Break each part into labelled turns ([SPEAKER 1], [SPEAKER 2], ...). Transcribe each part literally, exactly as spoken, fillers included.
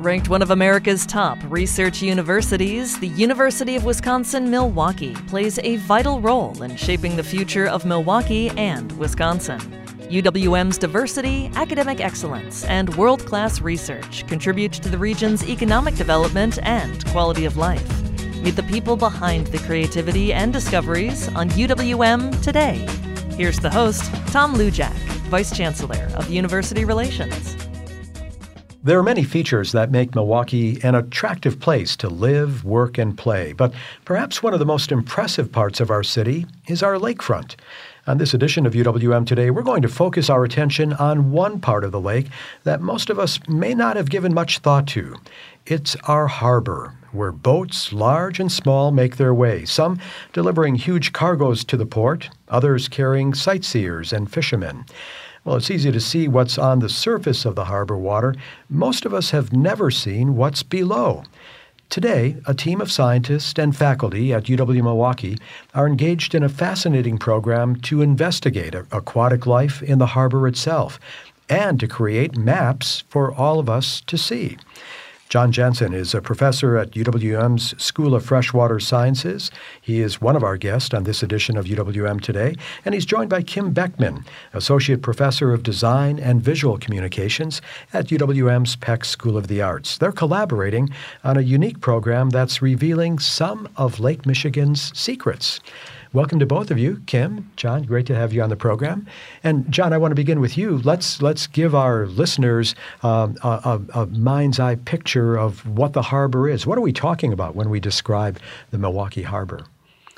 [SPEAKER 1] Ranked one of America's top research universities, the University of Wisconsin-Milwaukee plays a vital role in shaping the future of Milwaukee and Wisconsin. U W M's diversity, academic excellence, and world-class research contribute to the region's economic development and quality of life. Meet the people behind the creativity and discoveries on U W M Today. Here's the host, Tom Lujack, Vice Chancellor of University Relations.
[SPEAKER 2] There are many features that make Milwaukee an attractive place to live, work, and play, but perhaps one of the most impressive parts of our city is our lakefront. On this edition of U W M Today, we're going to focus our attention on one part of the lake that most of us may not have given much thought to. It's our harbor, where boats, large and small, make their way, some delivering huge cargoes to the port, others carrying sightseers and fishermen. Well, it's easy to see what's on the surface of the harbor water. Most of us have never seen what's below. Today, a team of scientists and faculty at U W Milwaukee are engaged in a fascinating program to investigate aquatic life in the harbor itself and to create maps for all of us to see. John Jensen is a professor at U W M's School of Freshwater Sciences. He is one of our guests on this edition of U W M Today, and he's joined by Kim Beckman, Associate Professor of Design and Visual Communications at U W M's Peck School of the Arts. They're collaborating on a unique program that's revealing some of Lake Michigan's secrets. Welcome to both of you, Kim, John. Great to have you on the program. And John, I want to begin with you. Let's let's give our listeners um, a, a, a mind's eye picture of what the harbor is. What are we talking about when we describe the Milwaukee Harbor?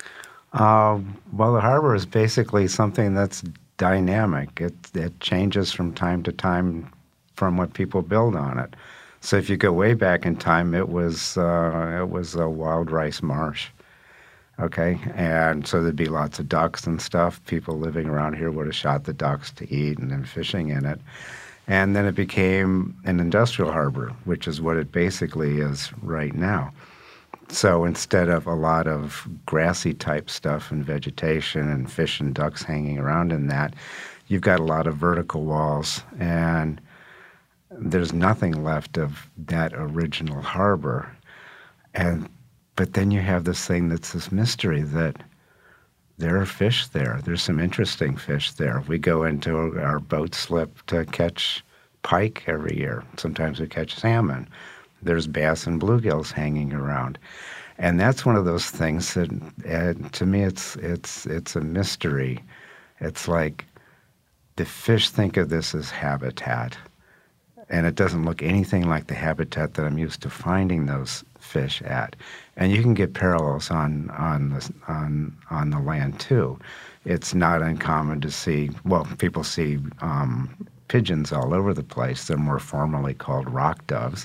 [SPEAKER 3] Uh, well, the harbor is basically something that's dynamic. It it changes from time to time from what people build on it. So if you go way back in time, it was uh, it was a wild rice marsh. Okay, and so there'd be lots of ducks and stuff. People living around here would have shot the ducks to eat and then fishing in it. And then it became an industrial harbor, which is what it basically is right now. So instead of a lot of grassy type stuff and vegetation and fish and ducks hanging around in that, you've got a lot of vertical walls, and there's nothing left of that original harbor. And But then you have this thing that's this mystery that there are fish there. There's some interesting fish there. We go into our boat slip to catch pike every year. Sometimes we catch salmon. There's bass and bluegills hanging around. And that's one of those things that, uh, to me, it's it's it's a mystery. It's like the fish think of this as habitat, and it doesn't look anything like the habitat that I'm used to finding those fish at. And you can get parallels on on the on on the land too. It's not uncommon to see. Well, people see um, pigeons all over the place. They're more formally called rock doves,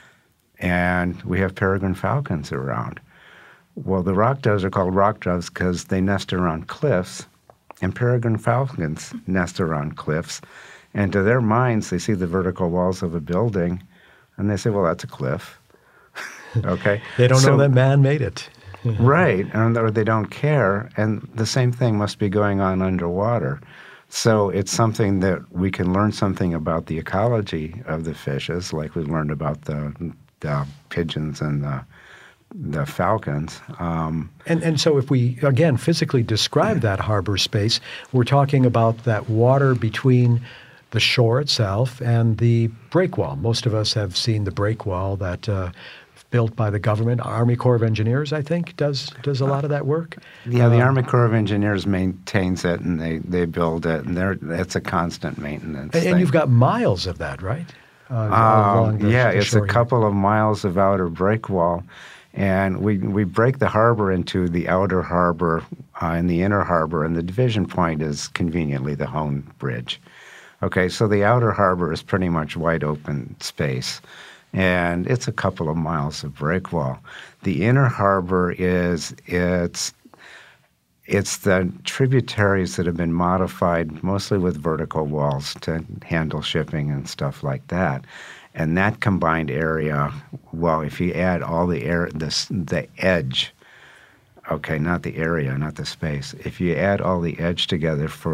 [SPEAKER 3] and we have peregrine falcons around. Well, the rock doves are called rock doves because they nest around cliffs, and peregrine falcons nest around cliffs. And to their minds, they see the vertical walls of a building, and they say, "Well, that's a cliff." Okay,
[SPEAKER 2] they don't
[SPEAKER 3] so,
[SPEAKER 2] know that man made it.
[SPEAKER 3] Right, and or they don't care, and the same thing must be going on underwater. So it's something that we can learn something about the ecology of the fishes, like we learned about the the pigeons and the the falcons. Um,
[SPEAKER 2] and and so if we again physically describe that harbor space, we're talking about that water between the shore itself and the breakwall. Most of us have seen the breakwall that. Uh, built by the government. Army Corps of Engineers, I think, does does a lot of that work.
[SPEAKER 3] Yeah, the
[SPEAKER 2] um,
[SPEAKER 3] Army Corps of Engineers maintains it, and they, they build it, and they're, it's a constant maintenance
[SPEAKER 2] And,
[SPEAKER 3] thing.
[SPEAKER 2] and you've got miles of that, right? Uh,
[SPEAKER 3] uh,
[SPEAKER 2] along the,
[SPEAKER 3] yeah,
[SPEAKER 2] the
[SPEAKER 3] it's a
[SPEAKER 2] shore
[SPEAKER 3] couple of miles of outer breakwall, and we, we break the harbor into the outer harbor uh, and the inner harbor, and the division point is conveniently the Hone Bridge. Okay, so the outer harbor is pretty much wide open space, and it's a couple of miles of breakwall. The inner harbor is it's it's the tributaries that have been modified mostly with vertical walls to handle shipping and stuff like that. And that combined area, well, if you add all the air, the the edge, okay, not the area, not the space. If you add all the edge together for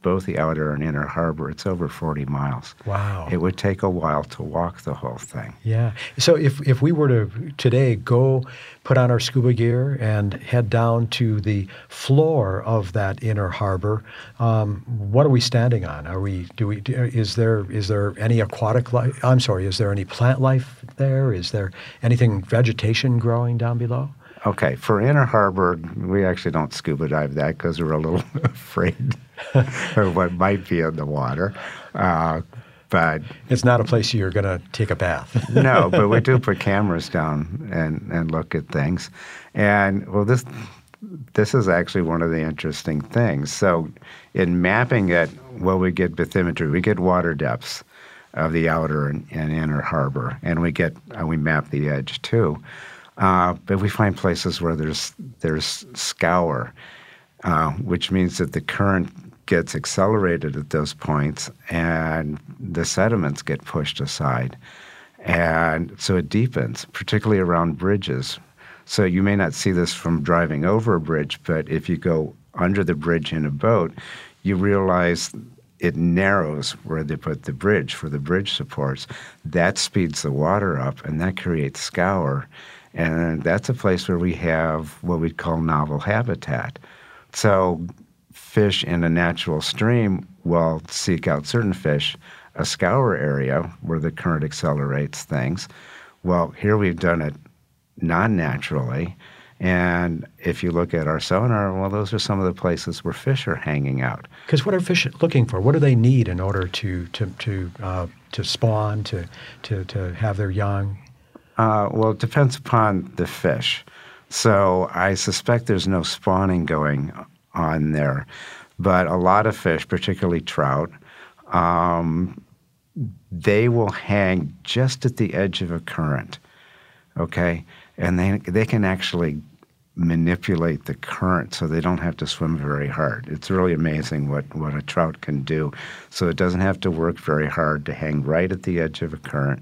[SPEAKER 3] both the outer and inner harbor, it's over forty miles.
[SPEAKER 2] Wow.
[SPEAKER 3] It would take a while to walk the whole thing.
[SPEAKER 2] Yeah. So if, if we were to today go put on our scuba gear and head down to the floor of that inner harbor, um, what are we standing on? Are we, do we, is there, is there any aquatic life? I'm sorry, is there any plant life there? Is there anything, vegetation growing down below?
[SPEAKER 3] Okay, for inner harbor, we actually don't scuba dive that because we're a little afraid of what might be in the water. Uh, but
[SPEAKER 2] it's not a place you're going to take a bath.
[SPEAKER 3] No, but we do put cameras down and, and look at things. And, well, this this is actually one of the interesting things. So in mapping it, well, we get bathymetry. We get water depths of the outer and, and inner harbor, and we get uh, we map the edge, too. Uh, but we find places where there's there's scour, uh, which means that the current gets accelerated at those points and the sediments get pushed aside. And so it deepens, particularly around bridges. So you may not see this from driving over a bridge, but if you go under the bridge in a boat, you realize it narrows where they put the bridge for the bridge supports. That speeds the water up, and that creates scour. And that's a place where we have what we call novel habitat. So fish in a natural stream will seek out certain fish, a scour area where the current accelerates things. Well, here we've done it non-naturally. And if you look at our sonar, well, those are some of the places where fish are hanging out.
[SPEAKER 2] Because what are fish looking for? What do they need in order to to to uh, to spawn, to to to have their young?
[SPEAKER 3] Uh, well, it depends upon the fish. So I suspect there's no spawning going on there. But a lot of fish, particularly trout, um, they will hang just at the edge of a current, okay? And they they can actually manipulate the current so they don't have to swim very hard. It's really amazing what, what a trout can do. So it doesn't have to work very hard to hang right at the edge of a current.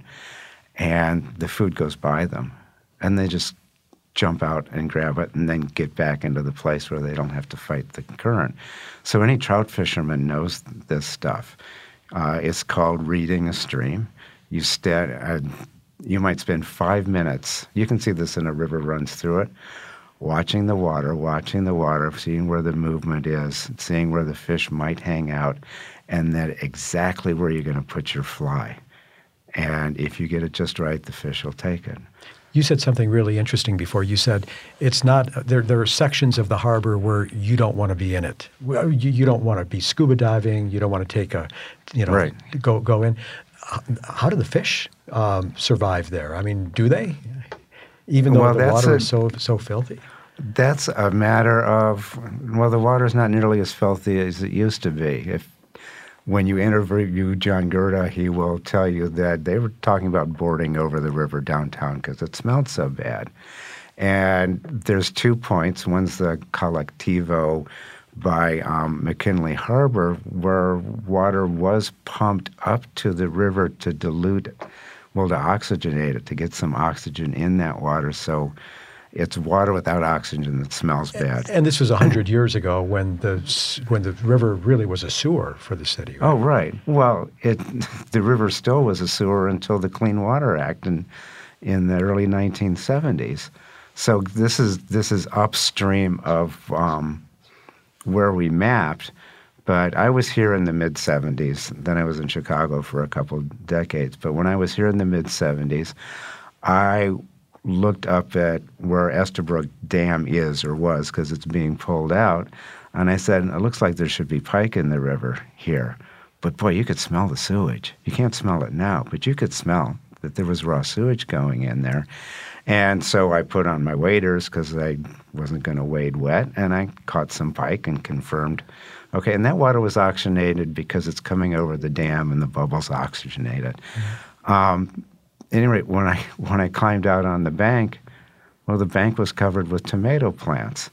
[SPEAKER 3] And the food goes by them, and they just jump out and grab it and then get back into the place where they don't have to fight the current. So any trout fisherman knows this stuff. Uh, it's called reading a stream. You, sta- uh, you might spend five minutes, you can see this in a river runs through it, watching the water, watching the water, seeing where the movement is, seeing where the fish might hang out, and then exactly where you're going to put your fly. And if you get it just right, the fish will take it.
[SPEAKER 2] You said something really interesting before. You said it's not there. There are sections of the harbor where you don't want to be in it. Well, you, you don't want to be scuba diving. You don't want to take a, you know,
[SPEAKER 3] right.
[SPEAKER 2] go go in. How do the fish um, survive there? I mean, do they? Even though
[SPEAKER 3] well,
[SPEAKER 2] the water
[SPEAKER 3] a,
[SPEAKER 2] is so so filthy.
[SPEAKER 3] That's a matter of well, the water's not nearly as filthy as it used to be. If When you interview John Gerda, he will tell you that they were talking about boarding over the river downtown because it smelled so bad. And there's two points. One's the Colectivo by um, McKinley Harbor, where water was pumped up to the river to dilute, well, to oxygenate it, to get some oxygen in that water. So it's water without oxygen that smells bad.
[SPEAKER 2] And this was a hundred years ago when the when the river really was a sewer for the city. Right?
[SPEAKER 3] Oh, right. Well, it the river still was a sewer until the Clean Water Act in in the early nineteen seventies. So this is this is upstream of um, where we mapped. But I was here in the mid seventies. Then I was in Chicago for a couple of decades. But when I was here in the mid seventies, I looked up at where Estabrook Dam is or was because it's being pulled out. And I said, it looks like there should be pike in the river here. But boy, you could smell the sewage. You can't smell it now, but you could smell that there was raw sewage going in there. And so I put on my waders because I wasn't going to wade wet, and I caught some pike and confirmed, okay, and that water was oxygenated because it's coming over the dam and the bubbles oxygenate it. Mm-hmm. Um, Anyway, when I when I climbed out on the bank, well, the bank was covered with tomato plants.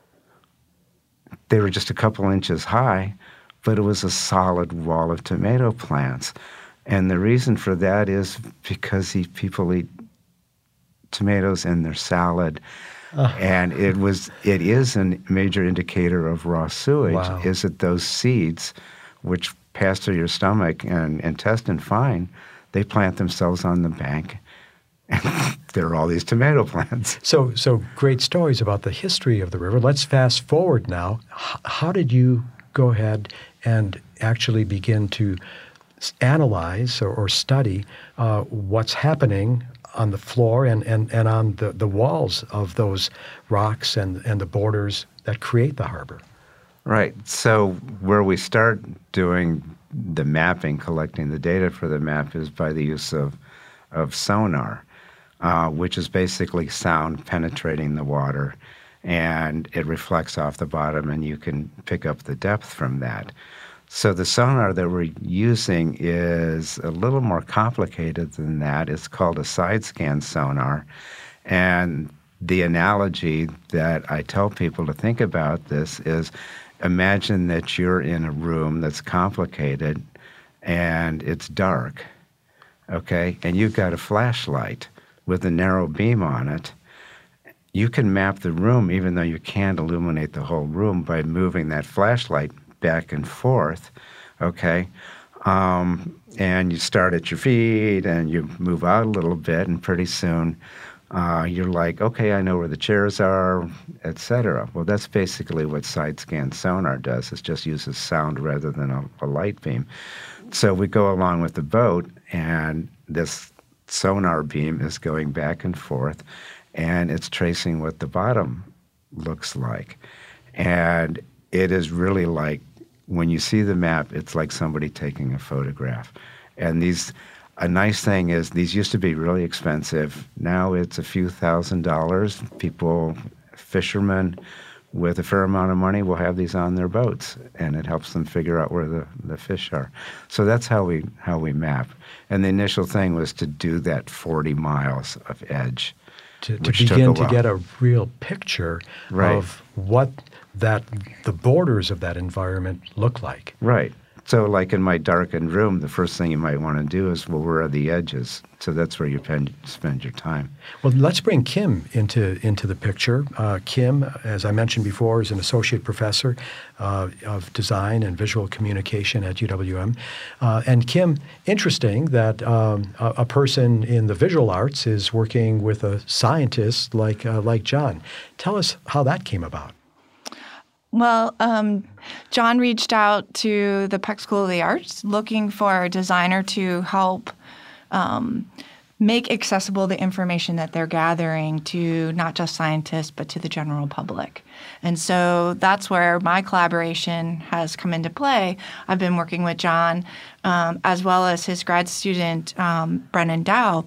[SPEAKER 3] They were just a couple inches high, but it was a solid wall of tomato plants. And the reason for that is because he, people eat tomatoes in their salad. Uh. And it was it is a major indicator of raw sewage,
[SPEAKER 2] wow.
[SPEAKER 3] is that those seeds which pass through your stomach and intestine fine, they plant themselves on the bank. And there are all these tomato plants.
[SPEAKER 2] So, so great stories about the history of the river. Let's fast forward now. H- how did you go ahead and actually begin to s- analyze or, or study uh, what's happening on the floor and, and, and on the, the walls of those rocks and, and the borders that create the harbor?
[SPEAKER 3] Right. So where we start doing the mapping, collecting the data for the map, is by the use of, of sonar. Uh, which is basically sound penetrating the water, and it reflects off the bottom, and you can pick up the depth from that. So the sonar that we're using is a little more complicated than that. It's called a side scan sonar, and the analogy that I tell people to think about this is, imagine that you're in a room that's complicated and it's dark, okay, and you've got a flashlight with a narrow beam on it. You can map the room even though you can't illuminate the whole room by moving that flashlight back and forth, okay? Um, and you start at your feet and you move out a little bit, and pretty soon uh, you're like, okay, I know where the chairs are, et cetera. Well, that's basically what side scan sonar does. It just uses sound rather than a, a light beam. So we go along with the boat, and this sonar beam is going back and forth, and it's tracing what the bottom looks like. And it is really like, when you see the map, it's like somebody taking a photograph. And these, a nice thing is, these used to be really expensive. Now it's a few thousand dollars. People, fishermen with a fair amount of money, will have these on their boats, and it helps them figure out where the, the fish are. So that's how we how we map. And the initial thing was to do that forty miles of edge,
[SPEAKER 2] To, to
[SPEAKER 3] which took
[SPEAKER 2] begin
[SPEAKER 3] a
[SPEAKER 2] to
[SPEAKER 3] while.
[SPEAKER 2] get a real picture
[SPEAKER 3] Right.
[SPEAKER 2] of what that the borders of that environment look like.
[SPEAKER 3] Right. So like in my darkened room, the first thing you might want to do is, well, where are the edges? So that's where you pen, spend your time.
[SPEAKER 2] Well, let's bring Kim into into the picture. Uh, Kim, as I mentioned before, is an associate professor uh, of design and visual communication at U W M. Uh, and Kim, interesting that um, a, a person in the visual arts is working with a scientist like uh, like John. Tell us how that came about.
[SPEAKER 4] Well, um, John reached out to the Peck School of the Arts looking for a designer to help um, make accessible the information that they're gathering to not just scientists, but to the general public. And so that's where my collaboration has come into play. I've been working with John, um, as well as his grad student, um, Brennan Dow,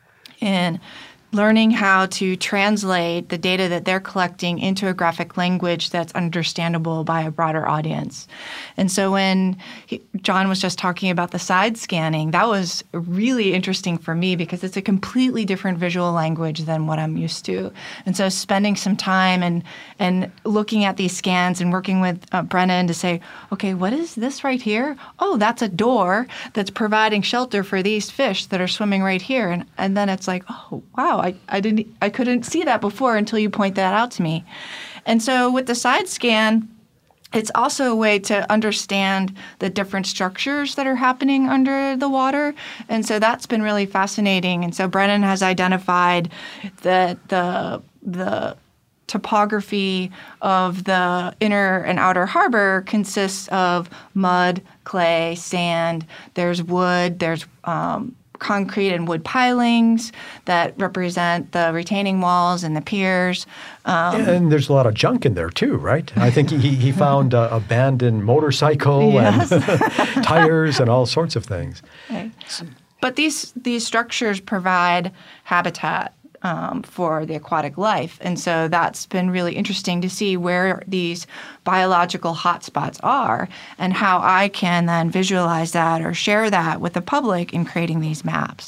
[SPEAKER 4] in learning how to translate the data that they're collecting into a graphic language that's understandable by a broader audience. And so when he, John was just talking about the side scanning, that was really interesting for me because it's a completely different visual language than what I'm used to. And so spending some time and and looking at these scans and working with uh, Brennan to say, okay, what is this right here? Oh, that's a door that's providing shelter for these fish that are swimming right here. And and then it's like, oh, wow, I, I didn't I couldn't see that before until you point that out to me. And so with the side scan, it's also a way to understand the different structures that are happening under the water. And so that's been really fascinating. And so Brennan has identified that the the topography of the inner and outer harbor consists of mud, clay, sand. There's wood. There's um, concrete and wood pilings that represent the retaining walls and the piers. Um,
[SPEAKER 2] and there's a lot of junk in there too, right? I think he, he found uh, abandoned motorcycle
[SPEAKER 4] Yes.
[SPEAKER 2] and tires and all sorts of things.
[SPEAKER 4] Right. But these these structures provide habitat um, for the aquatic life. And so that's been really interesting to see where these biological hotspots are and how I can then visualize that or share that with the public in creating these maps.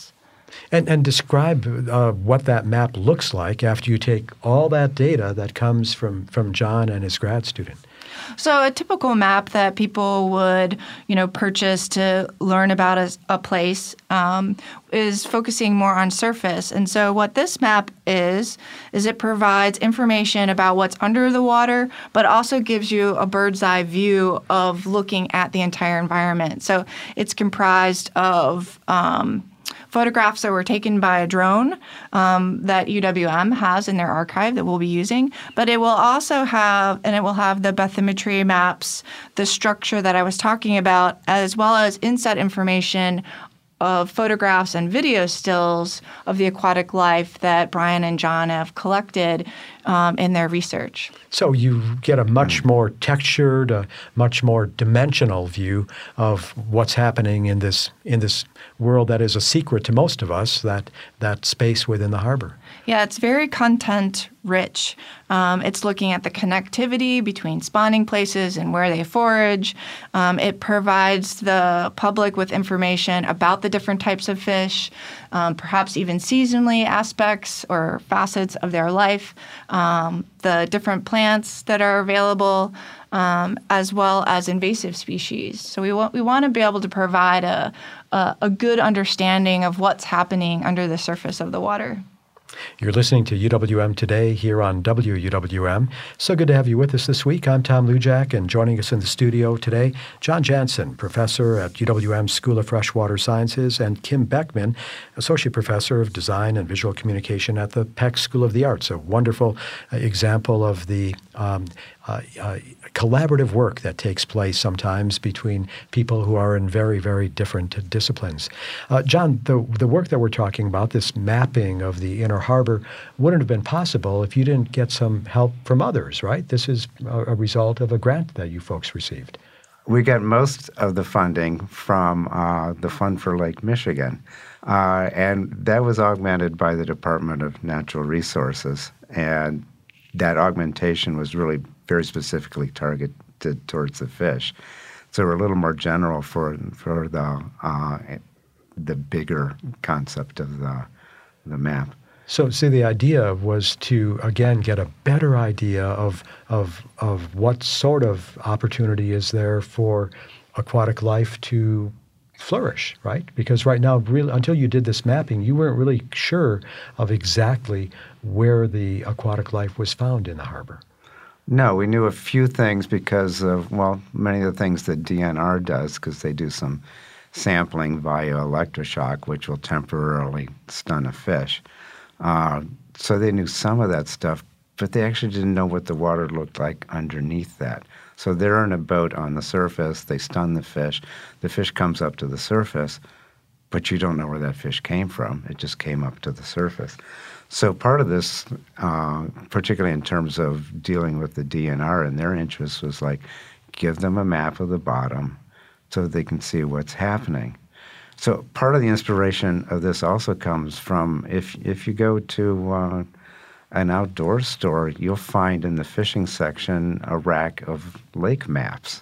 [SPEAKER 2] And, and describe uh, what that map looks like after you take all that data that comes from, from John and his grad student.
[SPEAKER 4] So a typical map that people would, you know, purchase to learn about a, a place um, is focusing more on surface. And so what this map is, is it provides information about what's under the water, but also gives you a bird's eye view of looking at the entire environment. So it's comprised of um, photographs that were taken by a drone um, that U W M has in their archive that we'll be using, but it will also have, and it will have the bathymetry maps, the structure that I was talking about, as well as inset information of photographs and video stills of the aquatic life that Brian and John have collected um, in their research.
[SPEAKER 2] So you get a much more textured, a much more dimensional view of what's happening in this in this world that is a secret to most of us, that that space within the harbor.
[SPEAKER 4] Yeah, it's very content rich. Um, it's looking at the connectivity between spawning places and where they forage. Um, it provides the public with information about the different types of fish, um, perhaps even seasonally aspects or facets of their life, um, the different plants that are available, um, as well as invasive species. So we want we want to be able to provide a, a a good understanding of what's happening under the surface of the water.
[SPEAKER 2] You're listening to U W M Today here on W U W M. So good to have you with us this week. I'm Tom Lujack, and joining us in the studio today, John Jansen, professor at U W M School of Freshwater Sciences, and Kim Beckman, associate professor of design and visual communication at the Peck School of the Arts, a wonderful uh, example of the um, uh, uh, collaborative work that takes place sometimes between people who are in very, very different disciplines. Uh, John, the, the work that we're talking about, this mapping of the inner harbor, wouldn't have been possible if you didn't get some help from others, right? This is a, a result of a grant that you folks received.
[SPEAKER 3] We got most of the funding from uh, the Fund for Lake Michigan, uh, and that was augmented by the Department of Natural Resources, and that augmentation was really very specifically targeted towards the fish. So we're a little more general for for the uh, the bigger concept of the the map.
[SPEAKER 2] So, see, the idea was to, again, get a better idea of of of what sort of opportunity is there for aquatic life to flourish, right? Because right now, really, until you did this mapping, you weren't really sure of exactly where the aquatic life was found in the harbor.
[SPEAKER 3] No, we knew a few things because of, well, many of the things that D N R does, because they do some sampling via electroshock, which will temporarily stun a fish. Uh, so they knew some of that stuff, but they actually didn't know what the water looked like underneath that. So they're in a boat on the surface, they stun the fish, the fish comes up to the surface, but you don't know where that fish came from. It just came up to the surface. So part of this, uh, particularly in terms of dealing with the D N R and their interest, was like, give them a map of the bottom so they can see what's happening. So part of the inspiration of this also comes from, if if you go to uh, an outdoor store, you'll find in the fishing section a rack of lake maps.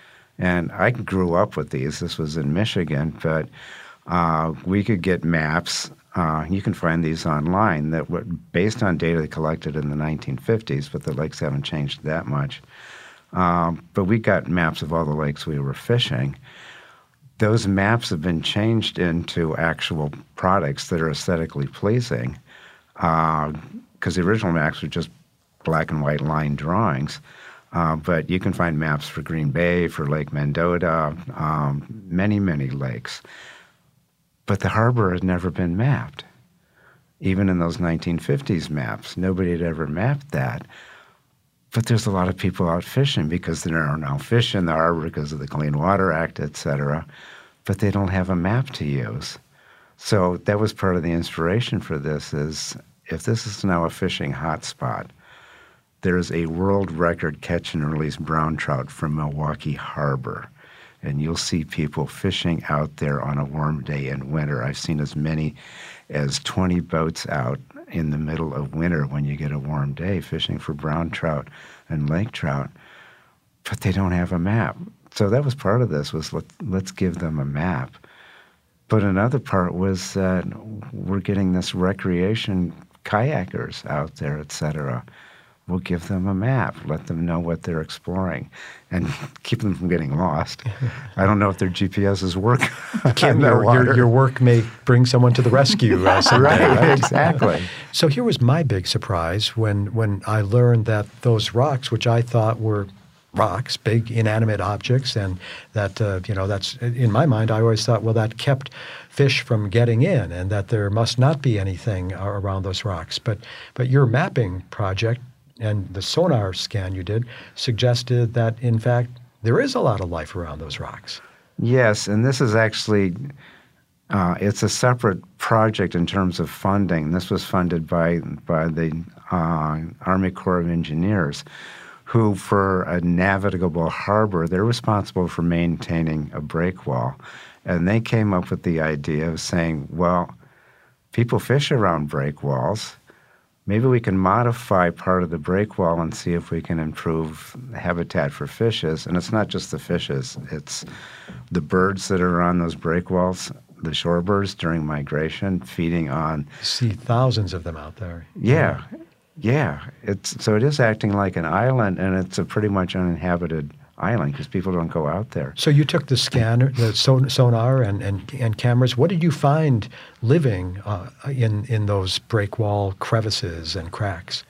[SPEAKER 3] And I grew up with these. This was in Michigan, but uh, we could get maps. Uh, you can find these online that were based on data collected in the nineteen fifties, but the lakes haven't changed that much. Um, but we got maps of all the lakes we were fishing. Those maps have been changed into actual products that are aesthetically pleasing, because uh, the original maps were just black and white line drawings. Uh, but you can find maps for Green Bay, for Lake Mendota, um, many, many lakes. But the harbor has never been mapped. Even in those nineteen fifties maps, nobody had ever mapped that. But there's a lot of people out fishing because there are now fish in the harbor because of the Clean Water Act, et cetera, but they don't have a map to use. So that was part of the inspiration for this, is if this is now a fishing hotspot, there's a world record catch and release brown trout from Milwaukee Harbor. And you'll see people fishing out there on a warm day in winter. I've seen as many as twenty boats out in the middle of winter when you get a warm day fishing for brown trout and lake trout, but they don't have a map. So that was part of this, was let, let's give them a map. But another part was that we're getting this recreation kayakers out there, et cetera. We'll give them a map, let them know what they're exploring, and keep them from getting lost. I don't know if their G P S's work.
[SPEAKER 2] Kim, your, your, your work may bring someone to the rescue uh, someday,
[SPEAKER 3] right,
[SPEAKER 2] right?
[SPEAKER 3] Exactly.
[SPEAKER 2] So here was my big surprise when, when I learned that those rocks, which I thought were rocks, big inanimate objects, and that, uh, you know, that's, in my mind, I always thought, well, that kept fish from getting in and that there must not be anything around those rocks. But, but your mapping project and the sonar scan you did suggested that, in fact, there is a lot of life around those rocks.
[SPEAKER 3] Yes, and this is actually, uh, it's a separate project in terms of funding. This was funded by, by the uh, Army Corps of Engineers, who, for a navigable harbor, they're responsible for maintaining a breakwall. And they came up with the idea of saying, well, people fish around breakwalls. Maybe we can modify part of the breakwall and see if we can improve habitat for fishes. And it's not just the fishes. It's the birds that are on those breakwalls, the shorebirds during migration, feeding on...
[SPEAKER 2] You see thousands of them out there.
[SPEAKER 3] Yeah, yeah. It's, so it is acting like an island, and it's a pretty much uninhabited island because people don't go out there.
[SPEAKER 2] So you took the scanner, the son- sonar and, and, and cameras. What did you find living uh, in, in those breakwall crevices and cracks?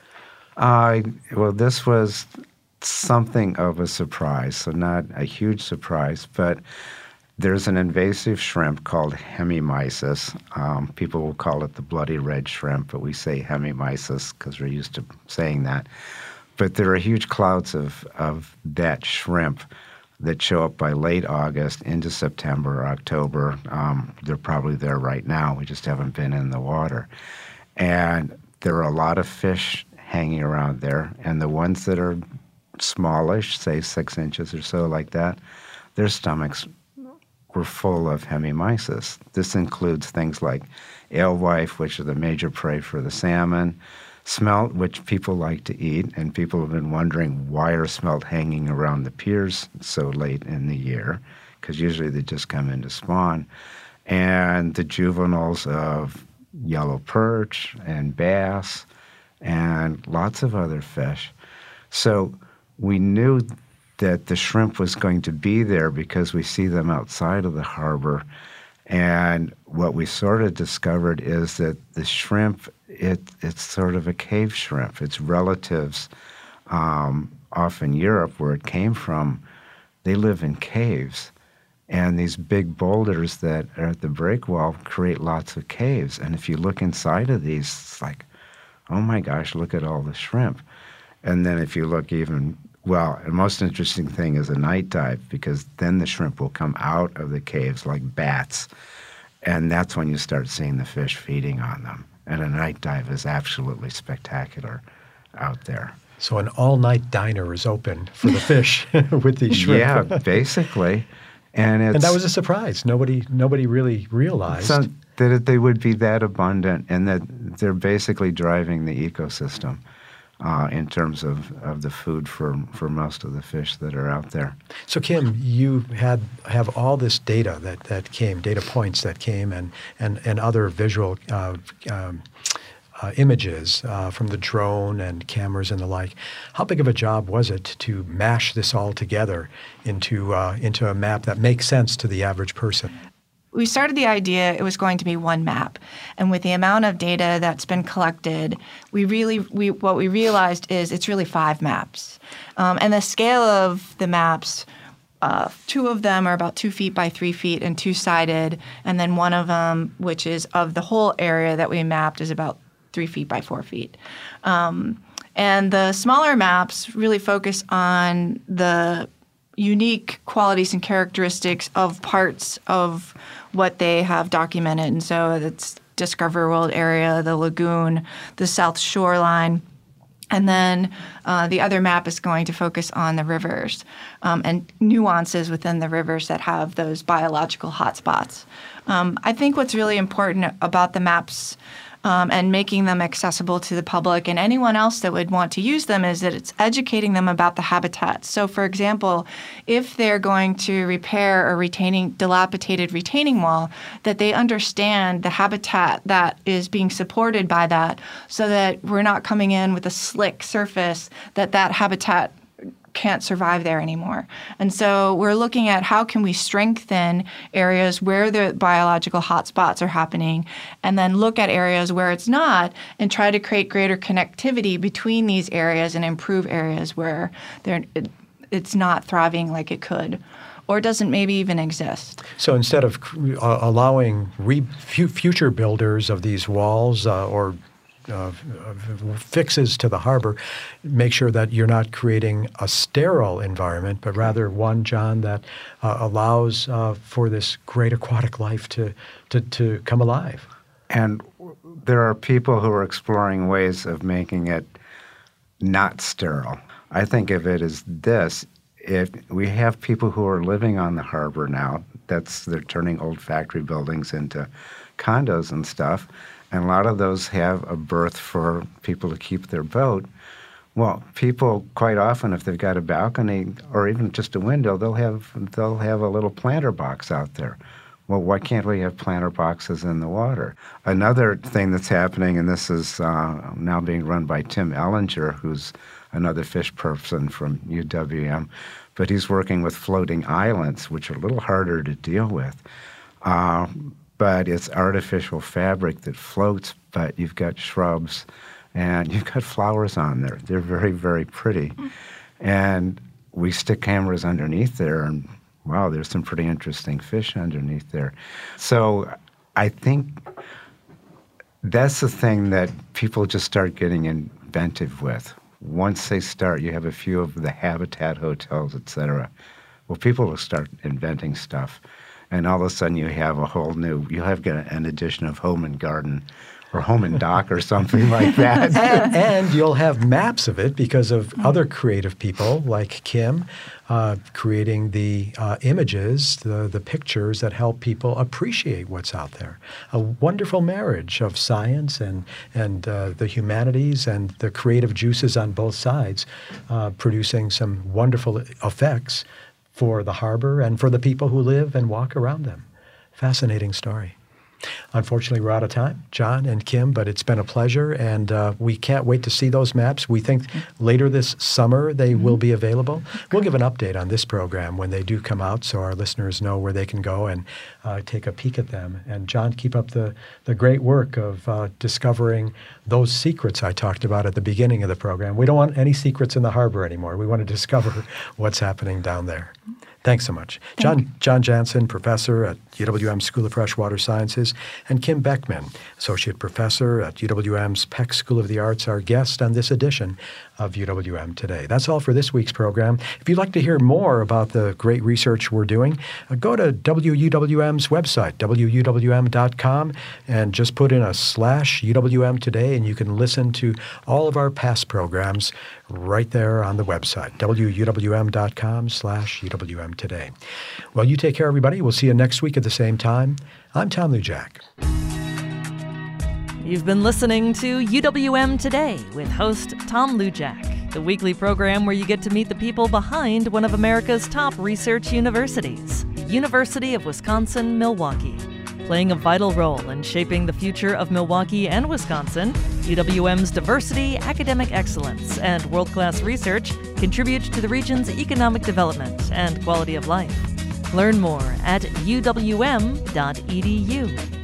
[SPEAKER 3] Uh, well, this was something of a surprise, so not a huge surprise, but there's an invasive shrimp called Hemimysis. Um, people will call it the bloody red shrimp, but we say Hemimysis because we're used to saying that. But there are huge clouds of, of that shrimp that show up by late August into September or October. Um, they're probably there right now. We just haven't been in the water. And there are a lot of fish hanging around there. And the ones that are smallish, say six inches or so like that, their stomachs were full of Hemimysis. This includes things like alewife, which are the major prey for the salmon, smelt, which people like to eat, and people have been wondering why are smelt hanging around the piers so late in the year, because usually they just come in to spawn, and the juveniles of yellow perch and bass and lots of other fish. So we knew that the shrimp was going to be there because we see them outside of the harbor. And what we sort of discovered is that the shrimp, it, it's sort of a cave shrimp. Its relatives um, off in Europe, where it came from, they live in caves. And these big boulders that are at the breakwall create lots of caves. And if you look inside of these, it's like, oh my gosh, look at all the shrimp. And then if you look even, well, the most interesting thing is a night dive, because then the shrimp will come out of the caves like bats. And that's when you start seeing the fish feeding on them. And a night dive is absolutely spectacular out there.
[SPEAKER 2] So an all-night diner is open for the fish with these shrimp.
[SPEAKER 3] Yeah, basically. And, it's,
[SPEAKER 2] and that was a surprise. Nobody nobody really realized.
[SPEAKER 3] So that it, they would be that abundant, and that they're basically driving the ecosystem uh, in terms of, of the food for, for most of the fish that are out there.
[SPEAKER 2] So Kim, you had have all this data that, that came, data points that came, and, and, and other visual uh, um, uh, images uh, from the drone and cameras and the like. How big of a job was it to mash this all together into uh, into a map that makes sense to the average person?
[SPEAKER 4] We started the idea it was going to be one map, and with the amount of data that's been collected, we really we what we realized is it's really five maps, um, and the scale of the maps. Uh, two of them are about two feet by three feet and two-sided, and then one of them, which is of the whole area that we mapped, is about three feet by four feet. Um, and the smaller maps really focus on the unique qualities and characteristics of parts of what they have documented. And so it's Discover World area, the lagoon, the South Shoreline. And then uh, the other map is going to focus on the rivers um, and nuances within the rivers that have those biological hotspots. Um, I think what's really important about the maps um, and making them accessible to the public and anyone else that would want to use them is that it's educating them about the habitat. So, for example, if they're going to repair a retaining, dilapidated retaining wall, that they understand the habitat that is being supported by that so that we're not coming in with a slick surface, that that habitat can't survive there anymore. And so we're looking at how can we strengthen areas where the biological hotspots are happening and then look at areas where it's not and try to create greater connectivity between these areas and improve areas where they're, it, it's not thriving like it could or doesn't maybe even exist.
[SPEAKER 2] So instead of uh, allowing re- future builders of these walls uh, or Uh, fixes to the harbor, make sure that you're not creating a sterile environment, but rather one, John, that uh, allows uh, for this great aquatic life to, to, to come alive.
[SPEAKER 3] And there are people who are exploring ways of making it not sterile. I think of it as this. If we have people who are living on the harbor now, that's they're turning old factory buildings into condos and stuff, and a lot of those have a berth for people to keep their boat. Well, people quite often, if they've got a balcony or even just a window, they'll have they'll have a little planter box out there. Well, why can't we have planter boxes in the water? Another thing that's happening, and this is uh, now being run by Tim Ellinger, who's another fish person from U W M, but he's working with floating islands, which are a little harder to deal with. Uh, But it's artificial fabric that floats, but you've got shrubs and you've got flowers on there. They're very, very pretty. And we stick cameras underneath there, and wow, there's some pretty interesting fish underneath there. So I think that's the thing that people just start getting inventive with. Once they start, you have a few of the habitat hotels, et cetera. Well, people will start inventing stuff. And all of a sudden you have a whole new, you have got an edition of Home and Garden or Home and Dock or something like that.
[SPEAKER 2] and, and you'll have maps of it because of other creative people like Kim uh, creating the uh, images, the, the pictures that help people appreciate what's out there. A wonderful marriage of science and, and uh, the humanities and the creative juices on both sides, uh, producing some wonderful effects for the harbor and for the people who live and walk around them. Fascinating story. Unfortunately, we're out of time, John and Kim, but it's been a pleasure, and uh, we can't wait to see those maps. We think later this summer they will be available. We'll give an update on this program when they do come out so our listeners know where they can go and uh, take a peek at them. And John, keep up the, the great work of uh, discovering those secrets I talked about at the beginning of the program. We don't want any secrets in the harbor anymore. We want to discover what's happening down there. Thanks so much.
[SPEAKER 4] Thank
[SPEAKER 2] John
[SPEAKER 4] you.
[SPEAKER 2] John Jansen, professor at U W M School of Freshwater Sciences, and Kim Beckman, associate professor at U W M's Peck School of the Arts, our guest on this edition of U W M Today. That's all for this week's program. If you'd like to hear more about the great research we're doing, uh, go to W U W M's website, W U W M dot com, and just put in a slash U W M Today, and you can listen to all of our past programs right there on the website, W U W M dot com slash U W M Today. Well, you take care, everybody. We'll see you next week at the same time. I'm Tom Lujack.
[SPEAKER 1] You've been listening to U W M Today with host Tom Lujack, the weekly program where you get to meet the people behind one of America's top research universities, the University of Wisconsin-Milwaukee. Playing a vital role in shaping the future of Milwaukee and Wisconsin, U W M's diversity, academic excellence, and world-class research contribute to the region's economic development and quality of life. Learn more at U W M dot E D U.